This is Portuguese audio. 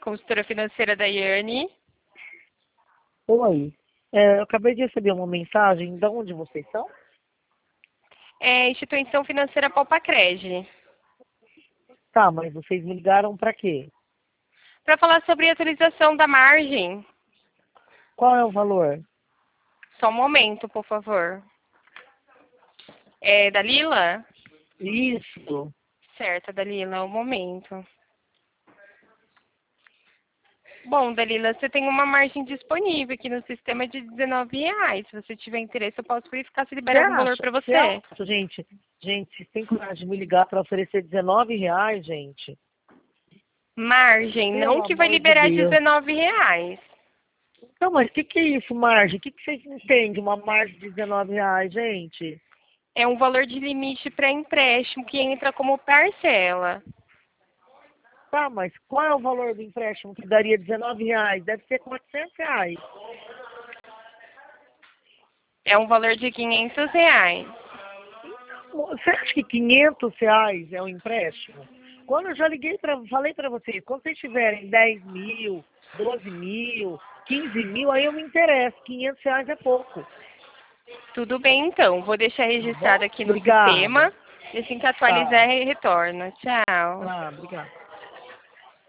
consultora financeira da Yane. Oi, eu acabei de receber uma mensagem. De onde vocês são? É Instituição Financeira Palpacred. Tá, mas vocês me ligaram para quê? Para falar sobre a atualização da margem. Qual é o valor? Só um momento, por favor. É Dalila? Isso. Certo, Dalila, um momento. Bom, Dalila, você tem uma margem disponível aqui no sistema de R$19. Se você tiver interesse, eu posso verificar se Você libera algum valor acha? para Você você. acha, gente? Gente, vocês têm coragem de me ligar para oferecer R$19, gente? Margem, Pelo não que vai amor de liberar Deus. R$19. Não, mas o que é isso, margem? O que vocês entendem uma margem de R$19, gente? É um valor de limite para empréstimo que entra como parcela. Tá, mas qual é o valor do empréstimo que daria R$19? Deve ser R$400. É um valor de R$500. Você acha que R$500 é um empréstimo? Quando eu já falei para vocês, quando vocês tiverem 10 mil, 12 mil, 15 mil, aí eu me interesso. R$500 é pouco. Tudo bem, então. Vou deixar Tá bom? registrado aqui no Obrigado. sistema. E assim que atualizar, Tá, retorno. Tchau. tá, obrigado.